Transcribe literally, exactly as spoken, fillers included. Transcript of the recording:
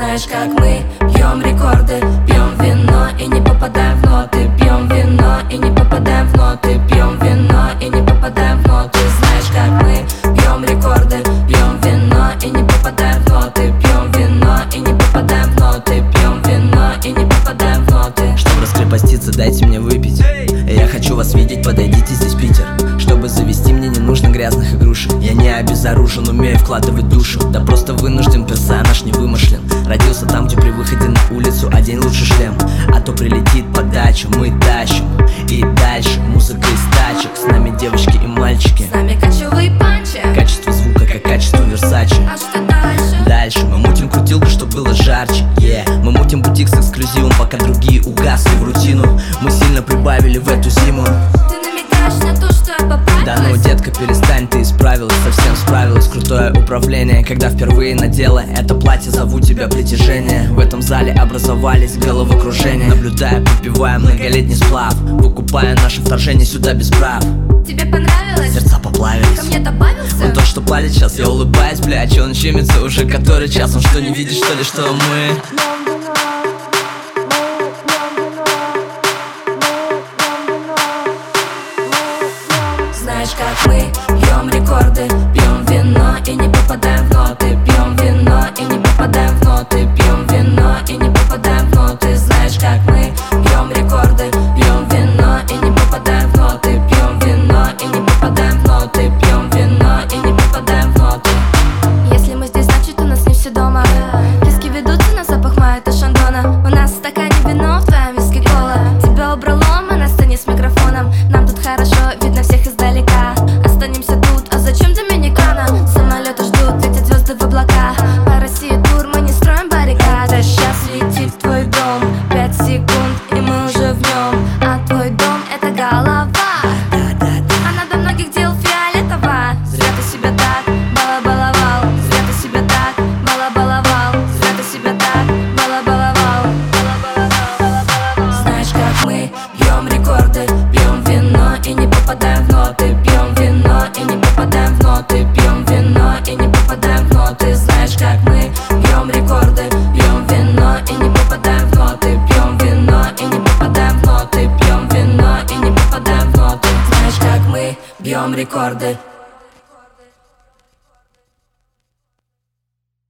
Знаешь, как мы бьем рекорды, пьем вино и не попадаем в ноты. Пьем вино и не попадаем в ноты. Пьем вино и не попадаем в ноты. Знаешь, как мы бьем рекорды, пьем вино и не попадаем в ноты. Пьем вино и не попадаем в ноты. Пьем вино и не попадаем в ноты. Чтобы раскрепоститься, дайте мне выпить. Я хочу вас видеть, подойдите, здесь Питер. Чтобы завести, мне не нужно грязных игрушек. Я не обезоружен, умею вкладывать душу. Да просто вынужден, персонаж не вымышлен. Родился там, где при выходе на улицу одень лучше шлем, а то прилетит подачу, мы тащим. И дальше музыка из тачек. С нами девочки и мальчики. С нами кочевые панчи. Качество звука, как качество Версачи. А что дальше? Дальше мы мутим крутилку, чтоб было жарче, yeah. Мы мутим бутик с эксклюзивом, пока другие угасли в рутину. Мы сильно прибавили в эту зиму. Ты намекаешь на то, что я поправилась? Да ну, детка, перестань, ты исправилась, совсем справилась. Крутое управление, когда впервые надела это платье, зову тебя притяжение. В этом зале образовались головокружения. Наблюдая, попивая многолетний сплав, выкупая наше вторжение сюда без прав. Тебе понравилось? Сердца поплавились. Ко мне добавился? Он тот, что палит сейчас, я улыбаюсь, бля, че он щемится уже который час. Он что, не видит, что ли, что мы? Знаешь, как мы бьем рекорды, пьем вино и не попадаем в ноты. Пьем вино и не попадаем в ноты. Пьем вино и не попадаем в ноты. Знаешь, как мы бьем рекорды, пьем вино и не попадаем в ноты. Пьем вино и не попадаем в ноты. Пьем вино и не попадаем в ноты. Если мы здесь, значит у нас не все дома. Виски ведутся на запах мая, это шандона. У нас в стакане вино, в твоем виски кола. Тебя убрало, мы на сцене с микрофоном. Нам тут хорошо, видно всех издалека. Останемся тут, а зачем Доминикана? Самолеты ждут, летят звезды в облака. По России тур, мы не строим баррикады. Сейчас летит в твой дом, пять секунд и мы уже в нем. А твой дом это голова. Она до многих дел фиолетова. Зря ты себя так балабаловал. Зря ты себя так балабаловал. Зря ты себя так балабаловал. Знаешь, как мы бьем рекорды, пьем вино и не попадаем в ноты. Пьем вино и не попадаем в ноты. Пьем вино и не попадаем в ноты. Знаешь, как мы бьем рекорды, пьем вино и не попадаем в ноты. Пьем вино и не попадаем в ноты. Пьем вино и не попадаем в ноты. Знаешь, как мы бьем рекорды.